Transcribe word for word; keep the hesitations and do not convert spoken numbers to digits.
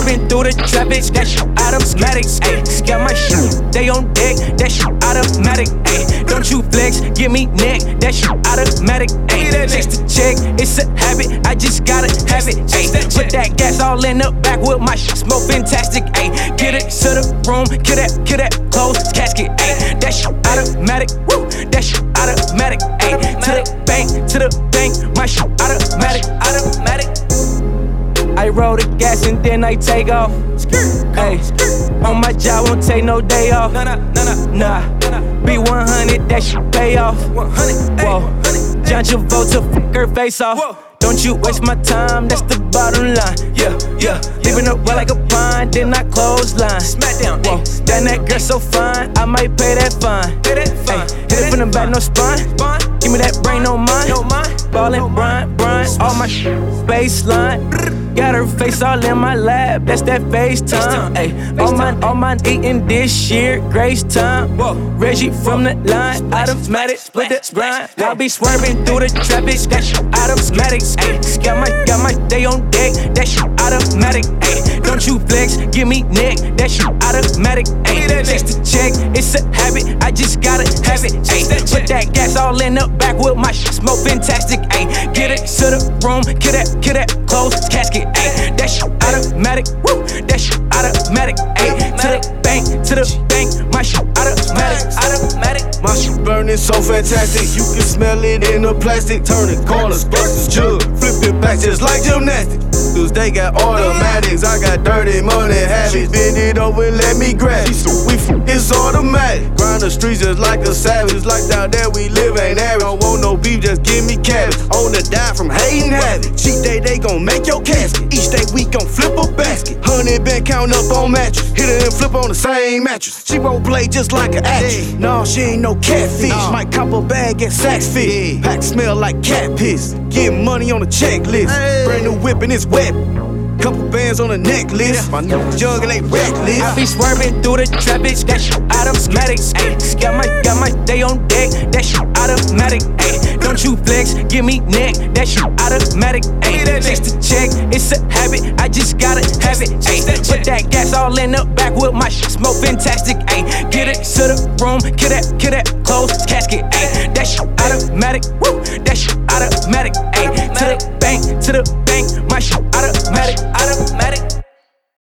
swerving through the traffic, that shit automatic. Ayy, got my shit, they on deck, that shit automatic. Ayy, don't you flex, give me neck, that shit automatic. Ayy, chase the check, it's a habit, I just gotta have it. Ayy, put that gas all in the back with my shit, smoke fantastic. Ayy, get it to the room, kill that, kill that closed casket. Ayy, that shit automatic, woo, that shit automatic. Ayy, to the bank, to the bank, my shit automatic, automatic. I roll the gas and then I take off. Ay, on my job, won't take no day off. Nah, nah, nah, nah. B one hundred, that shit pay off. Whoa, John Travolta, fuck her face off. Don't you waste my time, that's the bottom line. Yeah, yeah. Leaving her wet like a pine, then I clothesline. Smack down, whoa. Damn, that girl so fine, I might pay that fine. Pay that fine. Ay, hit it from the back, no spine. Give me that brain, no mind. Ballin', Brian, Brian, all my shit, baseline. Got her face all in my lap, that's that FaceTime. Ayy, all mine, all mine eating this year, Grace time. Whoa, Reggie from the line, automatic, split the grind. I'll be swerving through the traffic, that shit automatic. Ayy, got my, got my day on deck, that shit automatic. Ayy, don't you flex, give me neck, that shit automatic. Ayy, chase the check, it's a habit, I just gotta have it. Ayy, put that gas all in the back with my shit, smoke fantastic. Ayy, get it to the room, kill that, kill that closed casket. Ayy, that shit automatic, woo, that shit automatic. Ayy, to the bank, to the bank, my shit automatic, automatic. My shit burning so fantastic, you can smell it in the plastic. Turning corners, bust the jug, flip it back just like gymnastics. Cause they got automatics, I got dirty money habits. Bend it over, let me grab it. We f it's automatic. Grind the streets just like a savage. Like down there we live ain't average. Don't want no beef, just give me cabbage. On the die from hating habit. Cheat day, they gon' make your casket. Each day we gon' flip a basket. Honey been count up on mattress. Hit her and flip on the same mattress. She won't play just like an actress. No, she ain't no catfish. Might cop a bag at Saks Fifth. Pack smell like cat piss. Get money on the checklist. Brand new whip and it's wet. Couple bands on the necklace. My new jug and they reckless. I be swerving through the traffic, that shit automatic. Ayy, got my, got my day on deck, that shit automatic. Ayy, don't you flex, give me neck, that shit automatic. Ayy, chase the check, it's a habit, I just gotta have it. Ayy, put that gas all in the back with my shit, smoke fantastic. Ayy, get it to the room, kill that, kill that closed casket. Ayy, that shit automatic, woo, that shit automatic. Ayy, to the bank, to the